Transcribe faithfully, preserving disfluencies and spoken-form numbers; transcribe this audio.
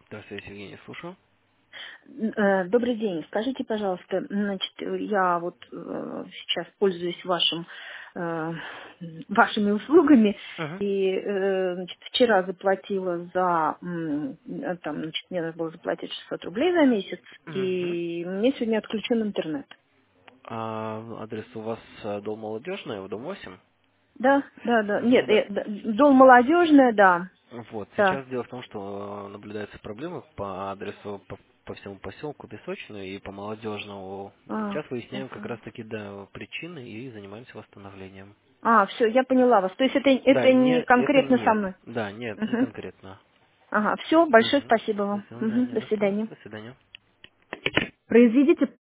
Здравствуйте, Евгений, слушаю. Э, Добрый день. Скажите, пожалуйста, значит, я вот э, сейчас пользуюсь вашим, э, вашими услугами Мгм. и э, значит, вчера заплатила за, м, э, там, значит, мне надо было заплатить шестьсот рублей за месяц, Мгм. и мне сегодня отключен интернет. А, адрес у вас э, дом молодежный, в дом восемь? Да, да, да. Нет, Мгм, да. э, д- дом молодежная, да, Вот, да. сейчас дело в том, что э, наблюдаются проблемы по адресу по, по всему поселку Песочную и по молодежному. А, Сейчас выясняем как ага. раз таки да, причины и занимаемся восстановлением. А, все, я поняла вас. То есть это, Да, это не не, это конкретно со нет. мной. Да, нет, не Мгм. конкретно. Ага, все, большое Мгм. спасибо До вам. Мгм, до свидания. свидания. До свидания. Произведите